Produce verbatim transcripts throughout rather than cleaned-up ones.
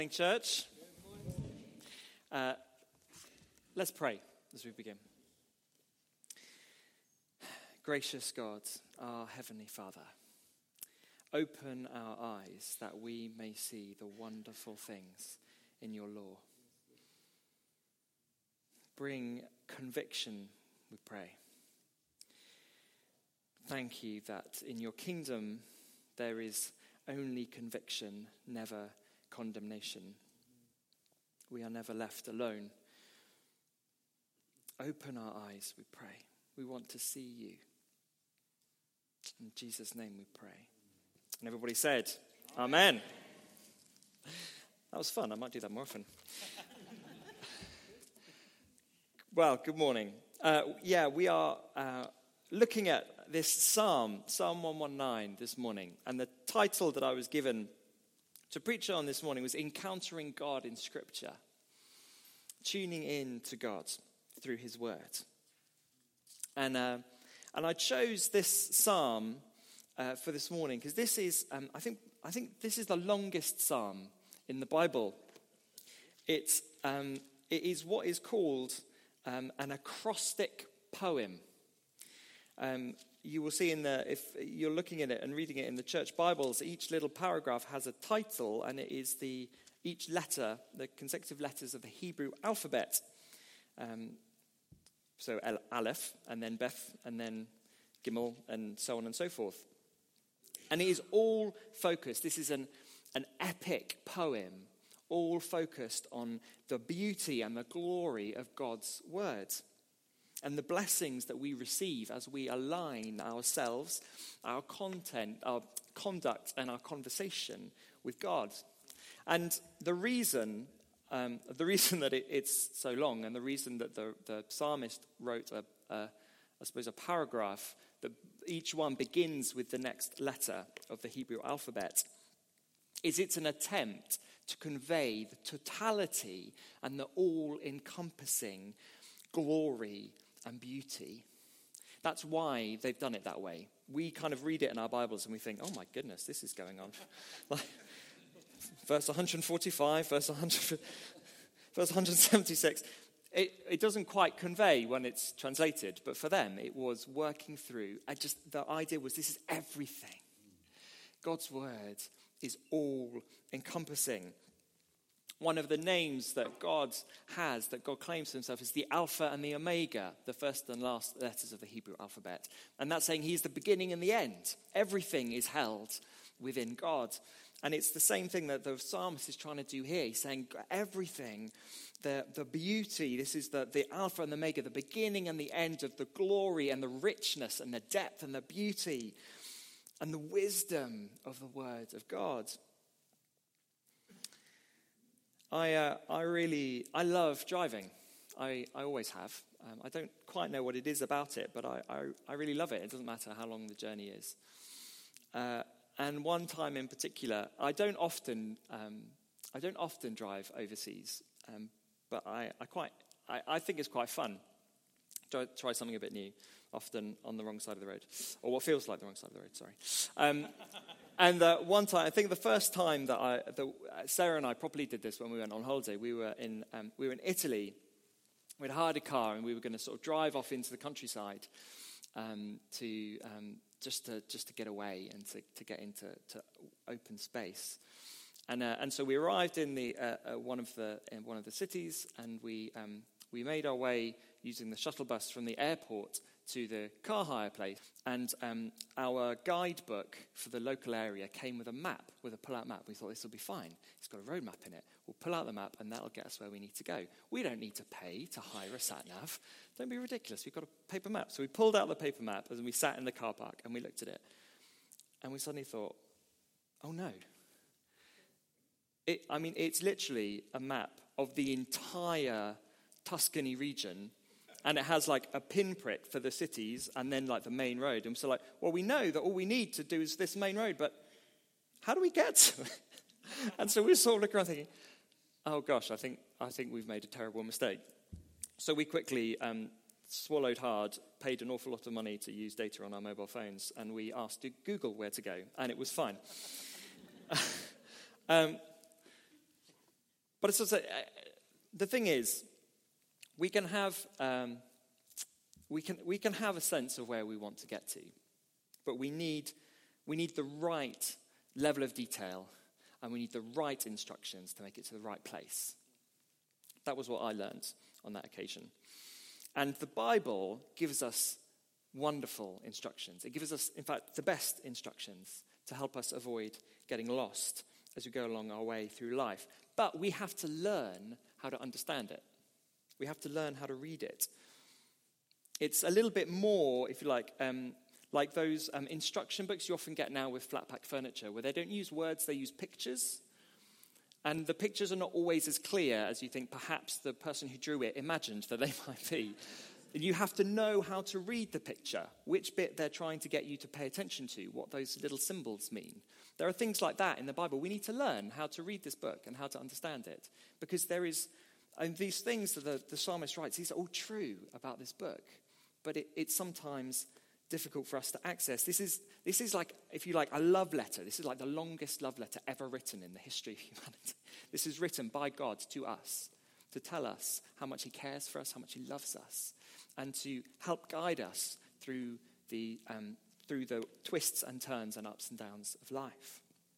Morning, church. Uh, let's pray as we begin. Gracious God, our Heavenly Father, open our eyes that we may see the wonderful things in your law. Bring conviction, we pray. Thank you that in your kingdom there is only conviction, never condemnation. We are never left alone. Open our eyes, we pray. We want to see you. In Jesus' name we pray. And everybody said, Amen. Amen. That was fun. I might do that more often. Well, good morning. Uh, yeah, we are uh, looking at this psalm, Psalm one nineteen this morning. And the title that I was given to preach on this morning was Encountering God in Scripture. Tuning in to God through his word. And uh, and I chose this psalm uh, for this morning because this is, um, I think I think this is the longest psalm in the Bible. It's, um, it is what is called um, an acrostic poem. Um, you will see in the, if you're looking at it and reading it in the church Bibles, each little paragraph has a title, and it is the each letter, the consecutive letters of the Hebrew alphabet. Um, so Aleph, and then Beth, and then Gimel, and so on and so forth. And it is all focused. This is an, an epic poem, all focused on the beauty and the glory of God's word, and the blessings that we receive as we align ourselves, our content, our conduct, and our conversation with God. And the reason, um, the reason that it, it's so long, and the reason that the, the psalmist wrote, a, a, I suppose, a paragraph that each one begins with the next letter of the Hebrew alphabet, is it's an attempt to convey the totality and the all-encompassing glory and beauty. That's why they've done it that way. We kind of read it in our Bibles and we think, oh my goodness, this is going on. Like, verse one forty-five, verse one hundred, verse one seventy-six. It, it doesn't quite convey when it's translated, but for them it was working through. I just the idea was this is everything. God's word is all encompassing. One of the names that God has, that God claims to himself, is the Alpha and the Omega, the first and last letters of the Hebrew alphabet. And that's saying he's the beginning and the end. Everything is held within God. And it's the same thing that the psalmist is trying to do here. He's saying everything, the, the beauty, this is the, the Alpha and the Omega, the beginning and the end of the glory and the richness and the depth and the beauty and the wisdom of the word of God. I uh, I really, I love driving. I, I always have. Um, I don't quite know what it is about it, but I, I, I really love it. It doesn't matter how long the journey is. Uh, and one time in particular, I don't often um, I don't often drive overseas, um, but I, I quite I, I think it's quite fun. Try, try something a bit new, often on the wrong side of the road, or what feels like the wrong side of the road. Sorry. Um, And uh, one time, I think the first time that I, the, Sarah and I properly did this when we went on holiday, we were in um, we were in Italy. We'd hired a car and we were going to sort of drive off into the countryside um, to um, just to just to get away and to, to get into to open space. And uh, and so we arrived in the uh, uh, one of the in one of the cities, and we um, we made our way using the shuttle bus from the airport to the car hire place, and um, our guidebook for the local area came with a map, with a pull-out map. We thought this will be fine. It's got a road map in it. We'll pull out the map, and that'll get us where we need to go. We don't need to pay to hire a sat-nav. Don't be ridiculous. We've got a paper map. So we pulled out the paper map, and we sat in the car park, and we looked at it, and we suddenly thought, oh no. It, I mean, it's literally a map of the entire Tuscany region. And it has like a pinprick for the cities and then like the main road. And so like, well, we know that all we need to do is this main road, but how do we get to it? And so we sort of look around thinking, oh gosh, I think I think we've made a terrible mistake. So we quickly um, swallowed hard, paid an awful lot of money to use data on our mobile phones, and we asked Google where to go, and it was fine. um, But it's also, uh, the thing is, we can have um, we can we can have a sense of where we want to get to, but we need we need the right level of detail, and we need the right instructions to make it to the right place. That was what I learned on that occasion. And the Bible gives us wonderful instructions. It gives us, in fact, the best instructions to help us avoid getting lost as we go along our way through life. But we have to learn how to understand it. We have to learn how to read it. It's a little bit more, if you like, um, like those um, instruction books you often get now with flat pack furniture, where they don't use words, they use pictures. And the pictures are not always as clear as you think perhaps the person who drew it imagined that they might be. You have to know how to read the picture, which bit they're trying to get you to pay attention to, what those little symbols mean. There are things like that in the Bible. We need to learn how to read this book and how to understand it, because there is, and these things that the, the psalmist writes, these are all true about this book, but it, it's sometimes difficult for us to access. This is this is like, if you like, a love letter. This is like the longest love letter ever written in the history of humanity. This is written by God to us to tell us how much he cares for us, how much he loves us, and to help guide us through the um, through the twists and turns and ups and downs of life.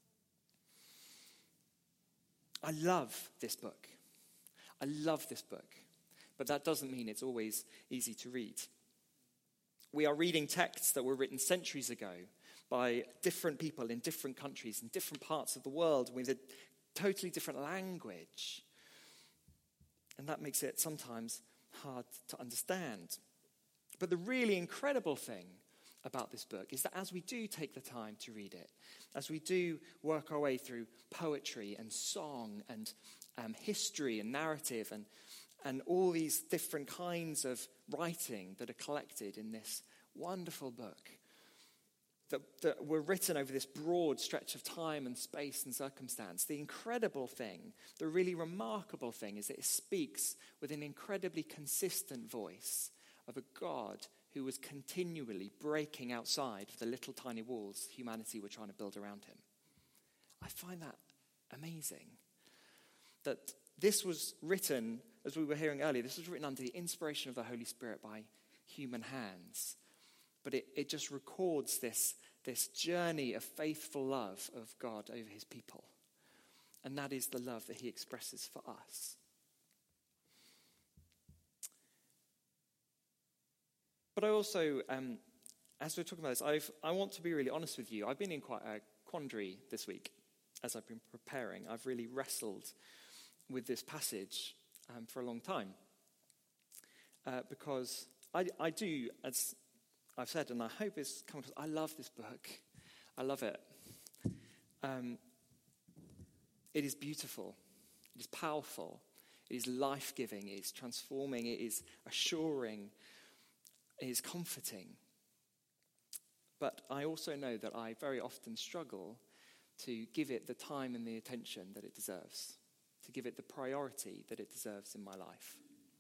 I love this book. I love this book, but that doesn't mean it's always easy to read. We are reading texts that were written centuries ago by different people in different countries, in different parts of the world, with a totally different language. And that makes it sometimes hard to understand. But the really incredible thing about this book is that as we do take the time to read it, as we do work our way through poetry and song and um, history and narrative and and all these different kinds of writing that are collected in this wonderful book that, that were written over this broad stretch of time and space and circumstance, the incredible thing, the really remarkable thing is that it speaks with an incredibly consistent voice of a God who was continually breaking outside of the little tiny walls humanity were trying to build around him. I find that amazing. That this was written, as we were hearing earlier, this was written under the inspiration of the Holy Spirit by human hands. But it, it just records this, this journey of faithful love of God over his people. And that is the love that he expresses for us. But I also, um, as we're talking about this, I've, I want to be really honest with you. I've been in quite a quandary this week as I've been preparing. I've really wrestled with this passage um, for a long time. Uh, because I, I do, as I've said, and I hope it's come across, I love this book. I love it. Um, it is beautiful. It is powerful. It is life-giving. It is transforming. It is assuring. It is comforting. But I also know that I very often struggle to give it the time and the attention that it deserves, to give it the priority that it deserves in my life.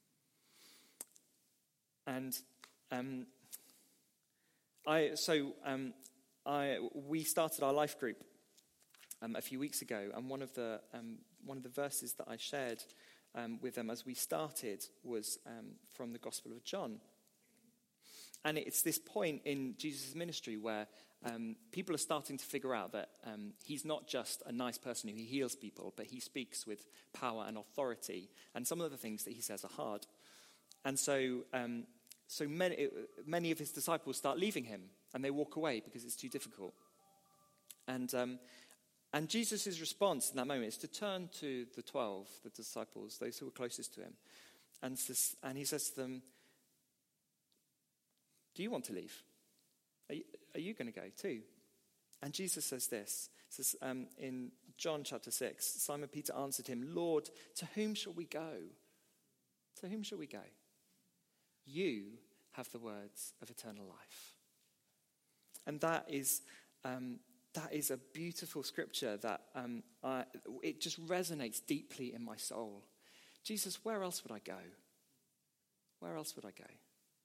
And um, I so um, I we started our life group um, a few weeks ago, and one of the um, one of the verses that I shared um, with them as we started was um, from the Gospel of John. And it's this point in Jesus' ministry where um, people are starting to figure out that um, he's not just a nice person who heals people, but he speaks with power and authority. And some of the things that he says are hard. And so um, so many, many of his disciples start leaving him, and they walk away because it's too difficult. And um, and Jesus' response in that moment is to turn to the twelve, the disciples, those who were closest to him. And, and he says to them, do you want to leave? Are you, are you going to go too? And Jesus says this. It says um, in John chapter six, Simon Peter answered him, Lord, to whom shall we go? To whom shall we go? You have the words of eternal life. And that is um, that is a beautiful scripture that um, I, it just resonates deeply in my soul. Jesus, where else would I go? Where else would I go?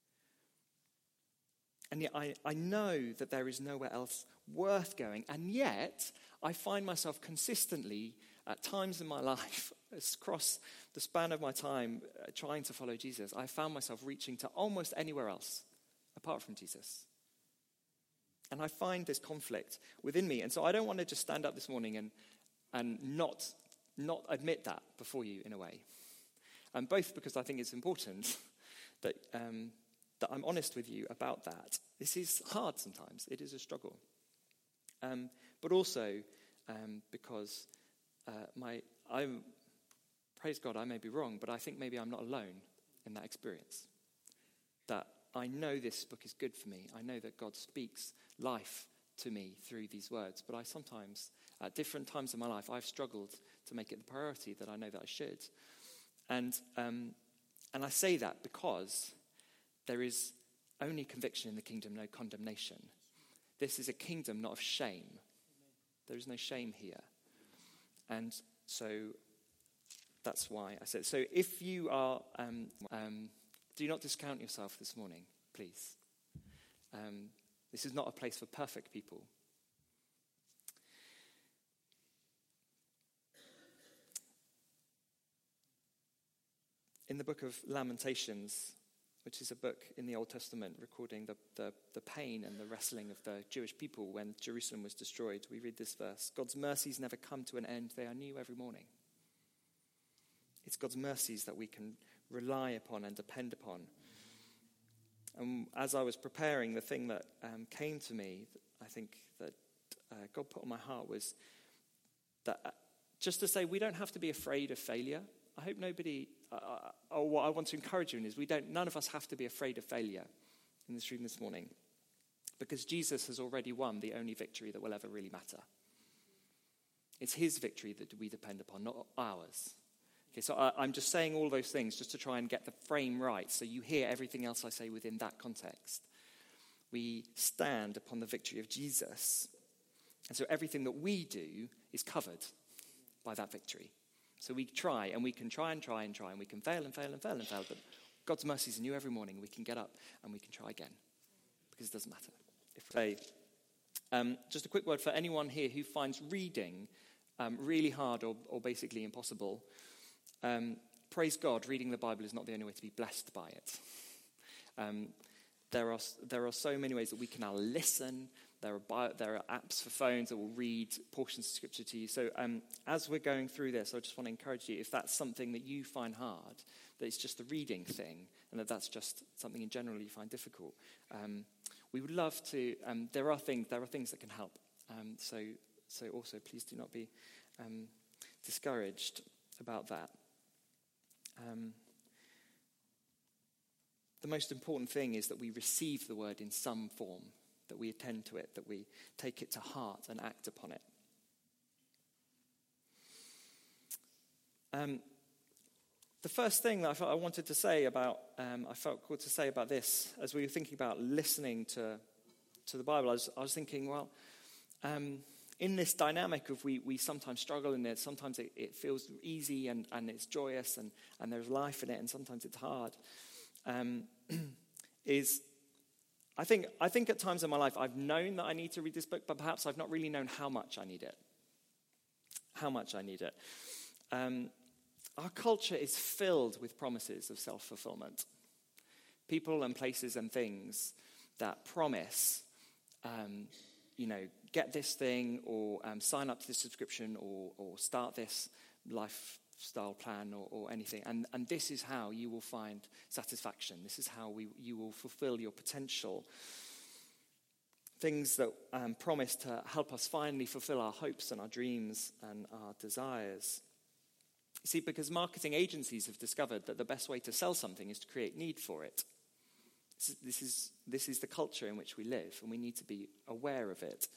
And yet I, I know that there is nowhere else worth going. And yet I find myself consistently, at times in my life, across the span of my time uh, trying to follow Jesus, I found myself reaching to almost anywhere else apart from Jesus. And I find this conflict within me. And so I don't want to just stand up this morning and, and not, not admit that before you in a way. And both because I think it's important that, um, that I'm honest with you about that. This is hard sometimes. It is a struggle. Um, but also um, because uh, my, I'm, praise God, I may be wrong, but I think maybe I'm not alone in that experience. That I know this book is good for me. I know that God speaks life to me through these words. But I sometimes, at different times in my life, I've struggled to make it the priority that I know that I should. And um, and I say that because there is only conviction in the kingdom, no condemnation. This is a kingdom not of shame. There is no shame here. And so that's why I said, so if you are, um, um, do not discount yourself this morning, please. Um, this is not a place for perfect people. In the book of Lamentations, which is a book in the Old Testament recording the, the, the pain and the wrestling of the Jewish people when Jerusalem was destroyed, we read this verse: God's mercies never come to an end, they are new every morning. It's God's mercies that we can rely upon and depend upon. And as I was preparing, the thing that um, came to me, I think that uh, God put on my heart was that uh, just to say we don't have to be afraid of failure. I hope nobody, uh, or what I want to encourage you in is we don't, none of us have to be afraid of failure in this room this morning, because Jesus has already won the only victory that will ever really matter. It's his victory that we depend upon, not ours. Okay, so I, I'm just saying all those things just to try and get the frame right, so you hear everything else I say within that context. We stand upon the victory of Jesus, and so everything that we do is covered by that victory. So we try, and we can try and try and try, and we can fail and fail and fail and fail, but God's mercies are new every morning. We can get up and we can try again, because it doesn't matter. If we, um, just a quick word for anyone here who finds reading um, really hard or, or basically impossible. Um, praise God, reading the Bible is not the only way to be blessed by it. Um, there are there are so many ways that we can now listen. There are bio, there are apps for phones that will read portions of scripture to you. So um, as we're going through this, I just want to encourage you, if that's something that you find hard, that it's just the reading thing, and that that's just something in general you find difficult, um, we would love to. Um, there are things there are things that can help. Um, so so also please do not be um, discouraged about that. Um, the most important thing is that we receive the word in some form, that we attend to it, that we take it to heart and act upon it. Um, the first thing that I felt I wanted to say about, um, I felt called to say about this, as we were thinking about listening to to the Bible, I was, I was thinking, well, um, in this dynamic of we we sometimes struggle in it, sometimes it, it feels easy and, and it's joyous and, and there's life in it, and sometimes it's hard, um, is... I think I think at times in my life I've known that I need to read this book, but perhaps I've not really known how much I need it. How much I need it. Um, our culture is filled with promises of self-fulfillment. People and places and things that promise, um, you know, get this thing or um, sign up to this subscription or, or start this lifestyle plan or, or anything. And, and this is how you will find satisfaction. This is how we, you will fulfill your potential. Things that um, promise to help us finally fulfill our hopes and our dreams and our desires. You see, because marketing agencies have discovered that the best way to sell something is to create need for it. This is, this is, this is the culture in which we live, and we need to be aware of it.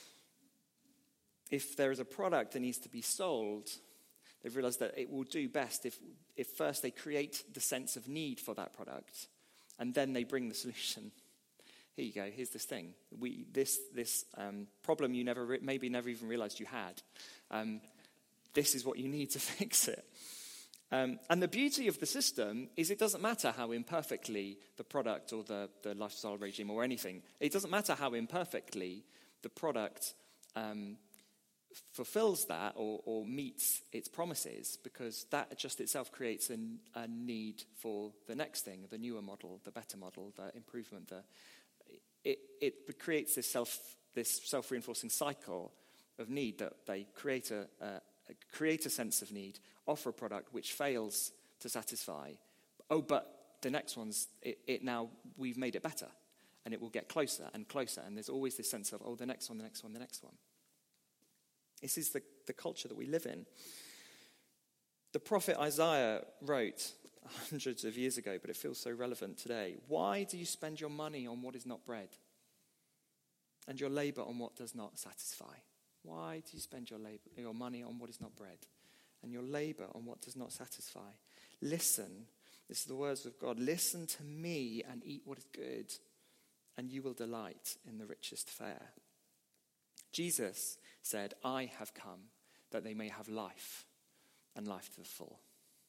If there is a product that needs to be sold, they've realized that it will do best if, if first they create the sense of need for that product, and then they bring the solution. Here you go, here's this thing. We, this this um, problem you never re- maybe never even realized you had. Um, this is what you need to fix it. Um, and the beauty of the system is it doesn't matter how imperfectly the product or the, the lifestyle regime or anything, it doesn't matter how imperfectly the product um, fulfills that or, or meets its promises, because that just itself creates an, a need for the next thing, the newer model, the better model, the improvement. The it it creates this self this self-reinforcing cycle of need that they create a, a create a sense of need, offer a product which fails to satisfy. Oh, but the next one's it, it now we've made it better, and it will get closer and closer, and there's always this sense of oh, the next one, the next one, the next one. This is the, the culture that we live in. The prophet Isaiah wrote hundreds of years ago, but it feels so relevant today. Why do you spend your money on what is not bread, and your labor on what does not satisfy? Why do you spend your labor, your money on what is not bread, and your labor on what does not satisfy? Listen, this is the words of God. Listen to me and eat what is good, and you will delight in the richest fare. Jesus said, I have come that they may have life, and life to the full.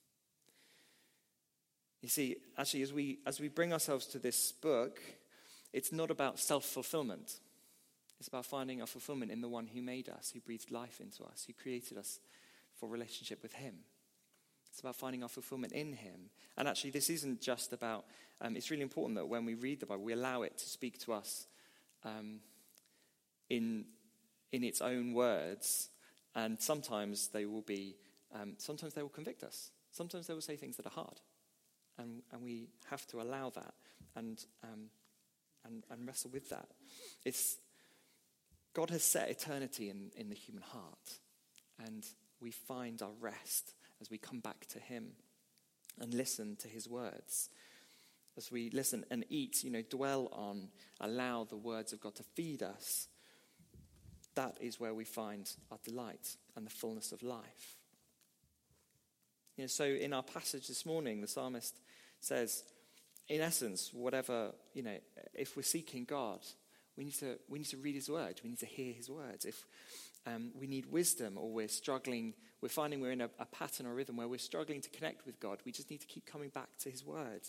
You see, actually, as we as we bring ourselves to this book, it's not about self-fulfillment. It's about finding our fulfillment in the one who made us, who breathed life into us, who created us for relationship with him. It's about finding our fulfillment in him. And actually, this isn't just about, um, it's really important that when we read the Bible, we allow it to speak to us um, in in its own words. And sometimes they will be, um, sometimes they will convict us. Sometimes they will say things that are hard. And and we have to allow that and um, and, and wrestle with that. It's God has set eternity in, in the human heart. And we find our rest as we come back to him and listen to his words. As we listen and eat, you know, dwell on, allow the words of God to feed us. That is where we find our delight and the fullness of life. You know, so in our passage this morning, the psalmist says, in essence, whatever, you know, if we're seeking God, we need to we need to read his word. We need to hear his words. If um, we need wisdom, or we're struggling, we're finding we're in a, a pattern or rhythm where we're struggling to connect with God, we just need to keep coming back to his word.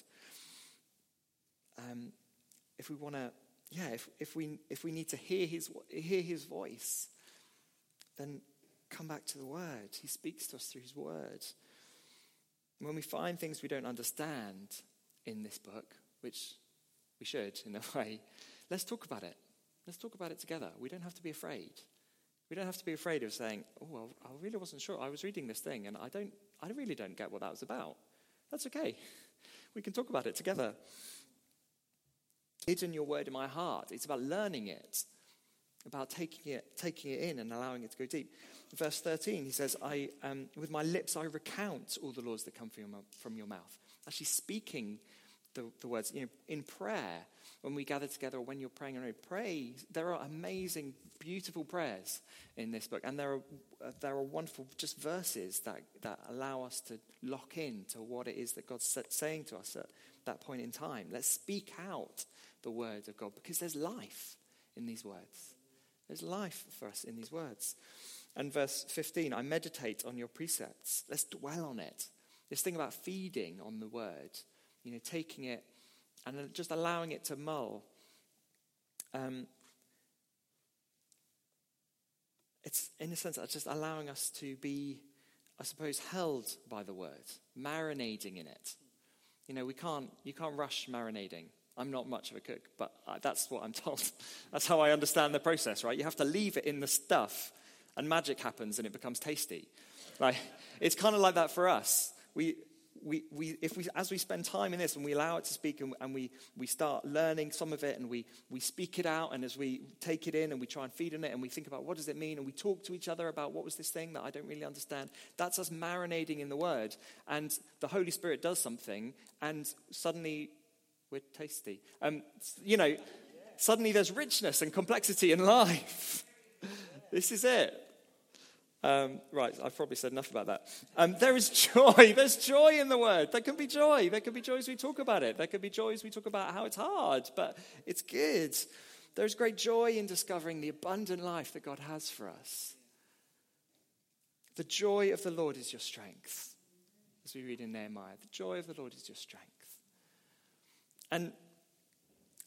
Um, if we want to, yeah, if if we if we need to hear his hear his voice, then come back to the word. He speaks to us through his word. When we find things we don't understand in this book, which we should in a way, let's talk about it. Let's talk about it together. We don't have to be afraid. We don't have to be afraid of saying, oh, well, I really wasn't sure. I was reading this thing and I don't, I really don't get what that was about. That's okay. We can talk about it together. Hidden your word in my heart. It's about learning it, about taking it, taking it in and allowing it to go deep. Verse thirteen, he says, "I um, with my lips I recount all the laws that come from your, from your mouth." Actually speaking the, the words, you know, in prayer, when we gather together or when you're praying and pray, there are amazing, beautiful prayers in this book. And there are uh, there are wonderful just verses that, that allow us to lock in to what it is that God's saying to us at that point in time. Let's speak out the word of God, because there's life in these words. There's life for us in these words. And verse fifteen, I meditate on your precepts. Let's dwell on it. This thing about feeding on the word, you know, taking it and just allowing it to mull. Um, it's, in a sense, just allowing us to be, I suppose, held by the word, marinating in it. You know, we can't, you can't rush marinating. I'm not much of a cook, but that's what I'm told. That's how I understand the process, right? You have to leave it in the stuff, and magic happens, and it becomes tasty. Like, it's kind of like that for us. We, we, we, if we, as we spend time in this, and we allow it to speak, and, and we, we start learning some of it, and we, we speak it out, and as we take it in, and we try and feed on it, and we think about what does it mean, and we talk to each other about what was this thing that I don't really understand. That's us marinating in the word, and the Holy Spirit does something, and suddenly we're tasty. Um, you know, suddenly there's richness and complexity in life. This is it. Um, right, I've probably said enough about that. Um, there is joy. There's joy in the word. There can be joy. There can be joy as we talk about it. There can be joy as we talk about how it's hard, but it's good. There's great joy in discovering the abundant life that God has for us. The joy of the Lord is your strength, as we read in Nehemiah. The joy of the Lord is your strength. And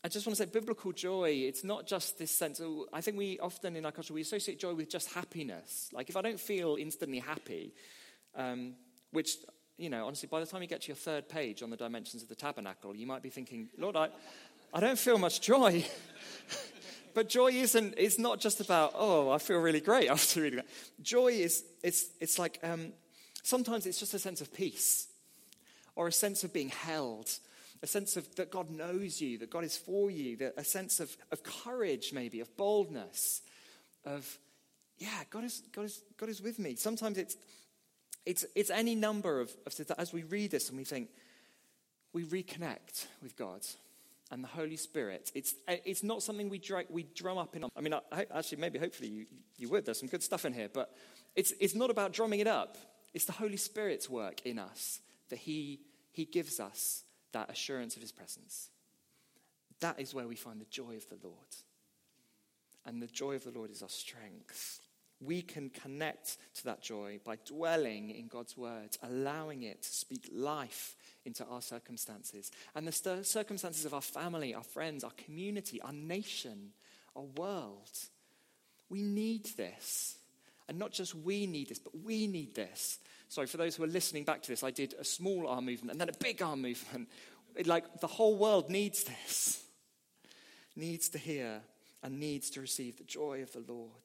I just want to say biblical joy, it's not just this sense of, I think we often in our culture, we associate joy with just happiness. Like if I don't feel instantly happy, um, which, you know, honestly, by the time you get to your third page on the dimensions of the tabernacle, you might be thinking, Lord, I, I don't feel much joy. But joy isn't, it's not just about, oh, I feel really great after reading that. Joy is, it's, it's like, um, sometimes it's just a sense of peace or a sense of being held. A sense of that God knows you, that God is for you, that a sense of, of courage maybe, of boldness, of, yeah, God is God is God is with me. Sometimes it's it's it's any number of, of as we read this and we think, we reconnect with God and the Holy Spirit. It's it's not something we dr- we drum up in. I mean, I, actually, maybe hopefully you, you would. There's some good stuff in here, but it's it's not about drumming it up. It's the Holy Spirit's work in us that He He gives us. That assurance of his presence. That is where we find the joy of the Lord. And the joy of the Lord is our strength. We can connect to that joy by dwelling in God's word, allowing it to speak life into our circumstances. And the circumstances of our family, our friends, our community, our nation, our world. We need this. And not just we need this, but we need this. Sorry, for those who are listening back to this, I did a small arm movement and then a big arm movement. It, like the whole world needs this. Needs to hear and needs to receive the joy of the Lord.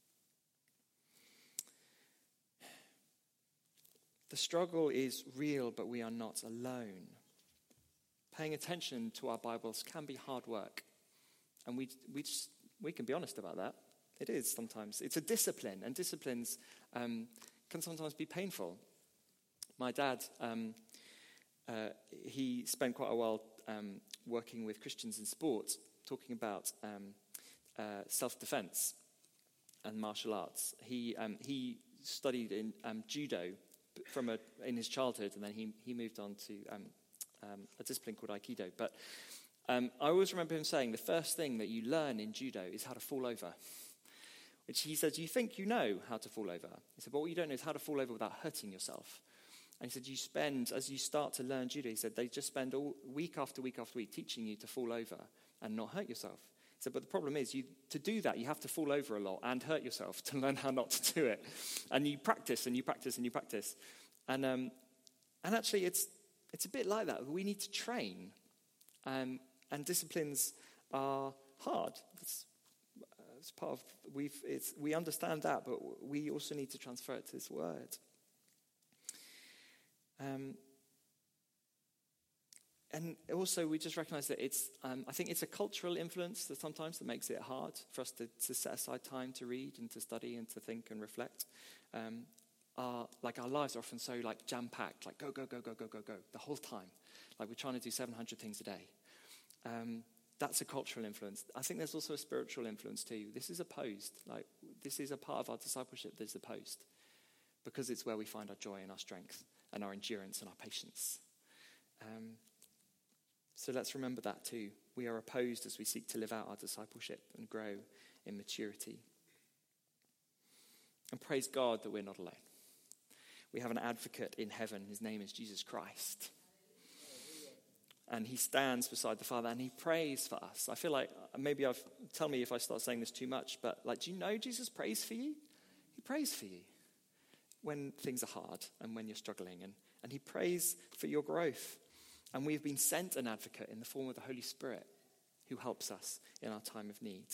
The struggle is real, but we are not alone. Paying attention to our Bibles can be hard work. And we we just, we can be honest about that. It is sometimes. It's a discipline, and disciplines um, can sometimes be painful. My dad, um, uh, he spent quite a while um, working with Christians in sport, talking about um, uh, self-defense and martial arts. He um, he studied in um, judo from a, in his childhood, and then he he moved on to um, um, a discipline called Aikido. But um, I always remember him saying the first thing that you learn in judo is how to fall over. Which he said, you think you know how to fall over. He said, but what you don't know is how to fall over without hurting yourself. And he said, you spend, as you start to learn judo, he said, they just spend all week after week after week teaching you to fall over and not hurt yourself. He said, but the problem is, you to do that, you have to fall over a lot and hurt yourself to learn how not to do it. And you practice and you practice and you practice. And um, and actually, it's it's a bit like that. We need to train. Um, and disciplines are hard. It's, It's part of we've it's we understand that, but we also need to transfer it to this word. Um, and also we just recognize that it's um, I think it's a cultural influence that sometimes that makes it hard for us to, to set aside time to read and to study and to think and reflect. Um, our like our lives are often so like jam packed, like go go go go go go go the whole time, like we're trying to do seven hundred things a day. Um, That's a cultural influence. I think there's also a spiritual influence too. This is opposed. Like this is a part of our discipleship that is opposed, because it's where we find our joy and our strength and our endurance and our patience. Um, so let's remember that too. We are opposed as we seek to live out our discipleship and grow in maturity. And praise God that we're not alone. We have an advocate in heaven. His name is Jesus Christ. And he stands beside the Father and he prays for us. I feel like maybe I've, tell me if I start saying this too much, but like, do you know Jesus prays for you? He prays for you when things are hard and when you're struggling. And, and he prays for your growth. And we've been sent an advocate in the form of the Holy Spirit who helps us in our time of need.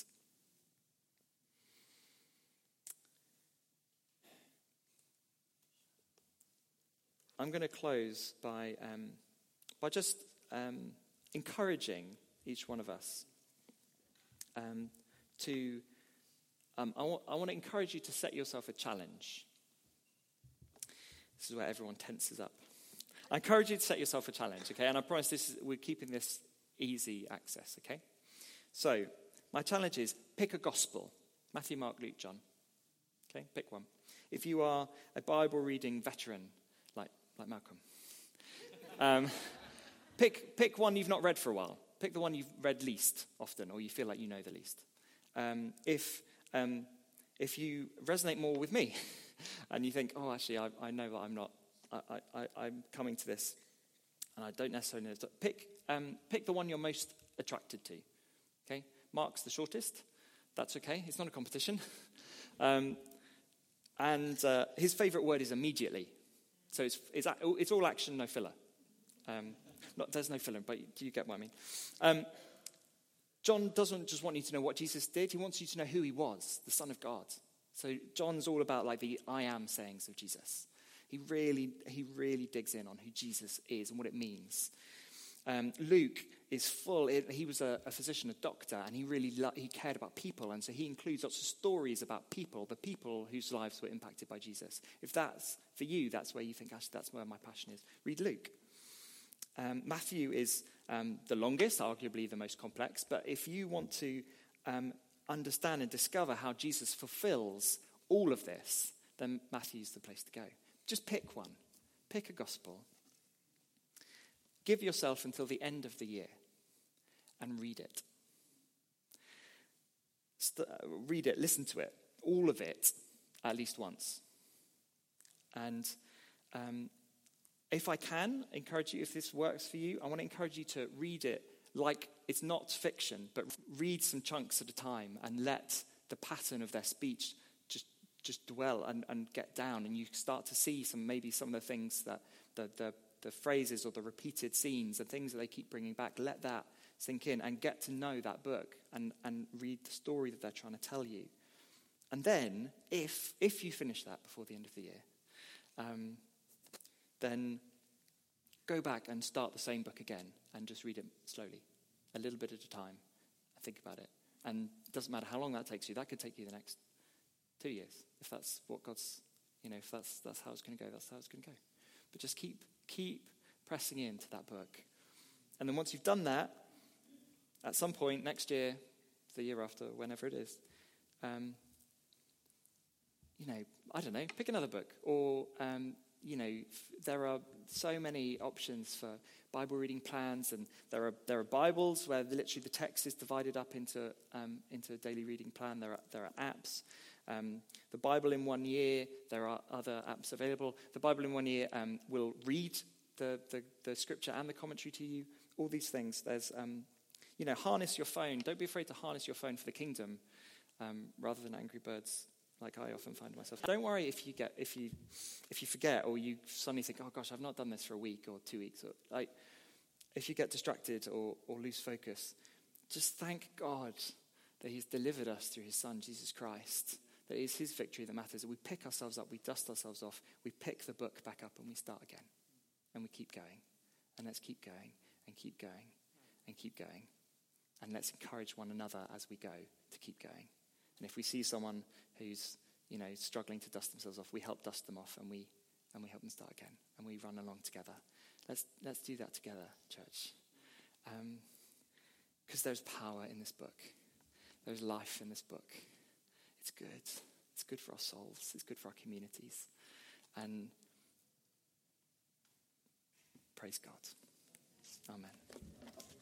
I'm going to close by um, by just um, encouraging each one of us um, to. Um, I, w- I want to encourage you to set yourself a challenge. This is where everyone tenses up. I encourage you to set yourself a challenge, okay? And I promise this is, we're keeping this easy access, okay? So, my challenge is pick a gospel. Matthew, Mark, Luke, John. Okay, pick one. If you are a Bible reading veteran, like like Malcolm, um, pick pick one you've not read for a while. Pick the one you've read least often, or you feel like you know the least. Um, if um, if you resonate more with me, and you think, oh, actually, I, I know that I'm not, I, I, I'm coming to this, and I don't necessarily know. Pick um, pick the one you're most attracted to. Okay, Mark's the shortest. That's okay. It's not a competition. um, and uh, his favourite word is immediately. So it's, it's, it's all action, no filler. Um, not, there's no filler, but do you get what I mean? Um, John doesn't just want you to know what Jesus did. He wants you to know who he was, the Son of God. So John's all about like the I am sayings of Jesus. He really, he really digs in on who Jesus is and what it means. Um, Luke is full. He was a, a physician, a doctor, and he really lo- he cared about people, and so he includes lots of stories about people, the people whose lives were impacted by Jesus. If that's for you, that's where you think, actually, that's where my passion is. Read Luke. Um, Matthew is um, the longest, arguably the most complex, but if you want to um, understand and discover how Jesus fulfills all of this, then Matthew's the place to go. Just pick one. Pick a gospel. Give yourself until the end of the year and read it. St- read it, listen to it, all of it, at least once. And um, if I can encourage you, if this works for you, I want to encourage you to read it like it's not fiction, but read some chunks at a time and let the pattern of their speech just just dwell and, and get down, and you start to see some maybe some of the things that the, the the phrases or the repeated scenes and things that they keep bringing back. Let that sink in and get to know that book and, and read the story that they're trying to tell you. And then, if if you finish that before the end of the year, um, then go back and start the same book again and just read it slowly, a little bit at a time, and think about it. And it doesn't matter how long that takes you. That could take you the next two years, if that's what God's, you know, if that's that's how it's going to go. That's how it's going to go. But just keep keep pressing into that book, and then once you've done that, at some point next year, the year after, whenever it is, um, you know, I don't know, pick another book, or um, you know, f- there are so many options for Bible reading plans, and there are there are Bibles where the, literally the text is divided up into um, into a daily reading plan. There are there are apps. Um, the Bible in one year, there are other apps available. The Bible in one year um, will read the, the the scripture and the commentary to you. All these things. There's um, you know, harness your phone. Don't be afraid to harness your phone for the kingdom, um, rather than Angry Birds, like I often find myself. Don't worry if you get if you if you forget, or you suddenly think, oh gosh, I've not done this for a week or two weeks, or like if you get distracted or, or lose focus. Just thank God that he's delivered us through his son Jesus Christ. That it is his victory that matters. That we pick ourselves up, we dust ourselves off, we pick the book back up, and we start again, and we keep going, and let's keep going and keep going and keep going, and let's encourage one another as we go to keep going. And if we see someone who's, you know, struggling to dust themselves off, we help dust them off, and we and we help them start again, and we run along together. Let's let's do that together, church, because um, there's power in this book. There's life in this book. It's good. It's good for our souls. It's good for our communities, and praise God. Amen.